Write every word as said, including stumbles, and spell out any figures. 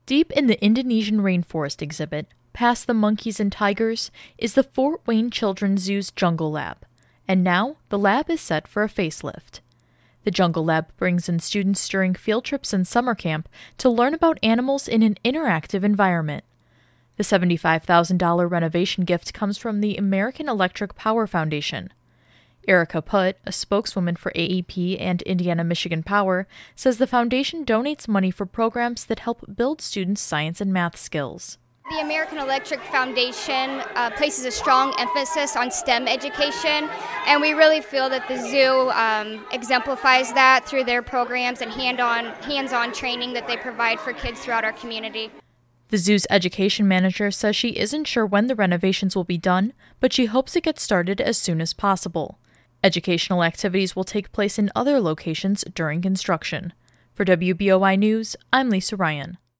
Deep in the Indonesian rainforest exhibit, past the monkeys and tigers, is the Fort Wayne Children's Zoo's Jungle Lab. And now, the lab is set for a facelift. The Jungle Lab brings in students during field trips and summer camp to learn about animals in an interactive environment. The seventy-five thousand dollars renovation gift comes from the American Electric Power Foundation. Erica Putt, a spokeswoman for A E P and Indiana-Michigan Power, says the foundation donates money for programs that help build students' science and math skills. The American Electric Foundation uh, places a strong emphasis on STEM education, and we really feel that the zoo um, exemplifies that through their programs and hand-on, hands-on training that they provide for kids throughout our community. The zoo's education manager says she isn't sure when the renovations will be done, but she hopes it gets started as soon as possible. Educational activities will take place in other locations during construction. For W B O I News, I'm Lisa Ryan.